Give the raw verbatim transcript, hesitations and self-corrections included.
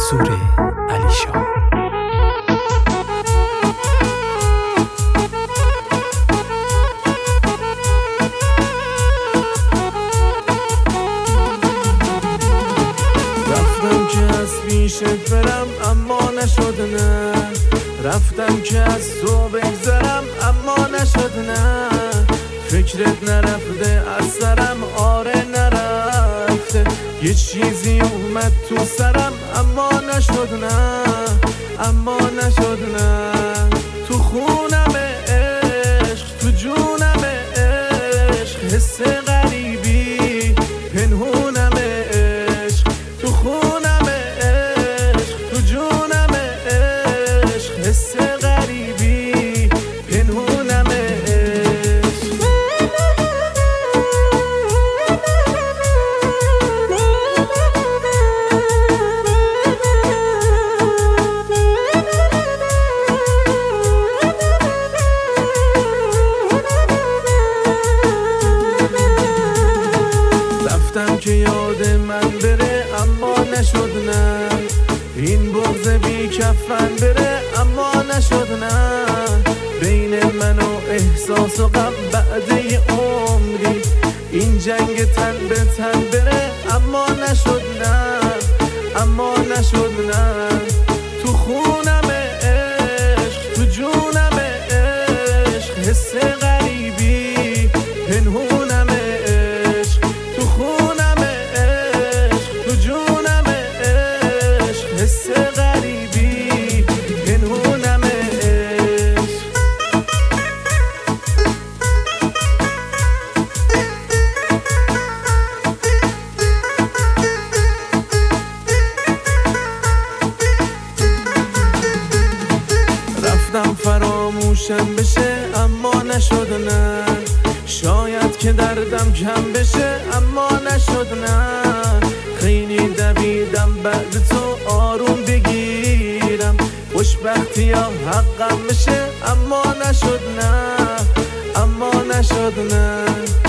منصور علیشا. رفتم که از پیشت برم اما نشد نه، رفتم که از تو بگذرم اما نشد نه، فکرت نرفته از سرم آره نرفته، یه چیزی اومد تو سرم اما نشد نه، اما نشد نه، تو خونم عشق تو جونم عشق، حس غریبی پنهونم عشق، تو خونم عشق تو جونم عشق، حس غریبی پنهونم عشق. رفتم که یاد من بره اما نشد نه، این بغض بی کفن بره اما نشد نه، بین من و احساس و غم بعد یه عمری این جنگ تن به تن بره اما نشد نه، اما نشد نه، تو خونم عشق تو جونم عشق، حس غریبی پنهونم عشق، تو خونم عشق تو جونم عشق، حس غریبی پنهونم عشق. رفتم فراموشم بشه اما نشد نه، شاید که دردم کم بشه اما نشد نه، خیلی دویدم بعد تو آروم بگیرم، خوشبختی یا حقم بشه اما نشد نه، اما نشد نه.